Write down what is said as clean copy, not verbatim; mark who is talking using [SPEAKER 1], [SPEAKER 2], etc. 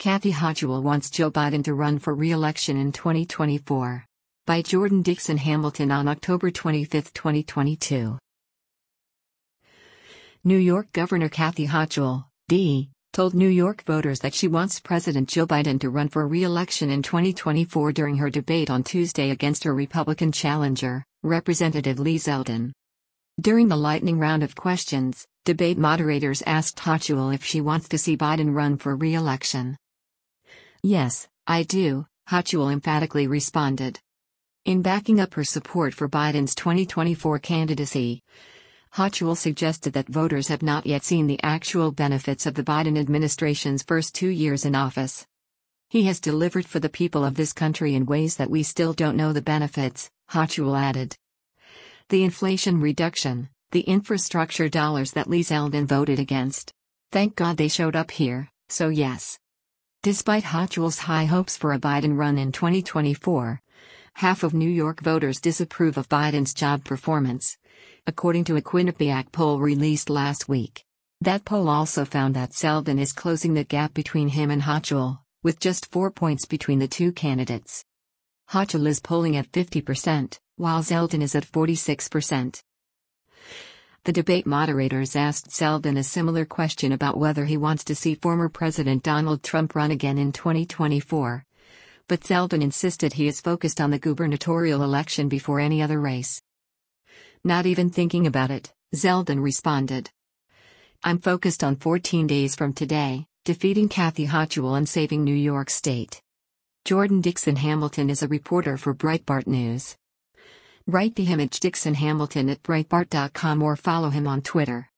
[SPEAKER 1] Kathy Hochul wants Joe Biden to run for re-election in 2024. By Jordan Dixon Hamilton on October 25, 2022. New York Governor Kathy Hochul, D., told New York voters that she wants President Joe Biden to run for re-election in 2024 during her debate on Tuesday against her Republican challenger, Representative Lee Zeldin. During the lightning round of questions, debate moderators asked Hochul if she wants to see Biden run for re-election. "Yes, I do," Hochul emphatically responded. In backing up her support for Biden's 2024 candidacy, Hochul suggested that voters have not yet seen the actual benefits of the Biden administration's first 2 years in office. "He has delivered for the people of this country in ways that we still don't know the benefits," Hochul added. The inflation reduction, the infrastructure dollars that Lee Zeldin voted against. Thank God they showed up here, so yes. Despite Hochul's high hopes for a Biden run in 2024, half of New York voters disapprove of Biden's job performance, according to a Quinnipiac poll released last week. That poll also found that Zeldin is closing the gap between him and Hochul, with just 4 points between the two candidates. Hochul is polling at 50%, while Zeldin is at 46%. The debate moderators asked Zeldin a similar question about whether he wants to see former President Donald Trump run again in 2024. But Zeldin insisted he is focused on the gubernatorial election before any other race. "Not even thinking about it," Zeldin responded. "I'm focused on 14 days from today, defeating Kathy Hochul and saving New York State." Jordan Dixon Hamilton is a reporter for Breitbart News. Write to him at Dixon Hamilton at Breitbart.com or follow him on Twitter.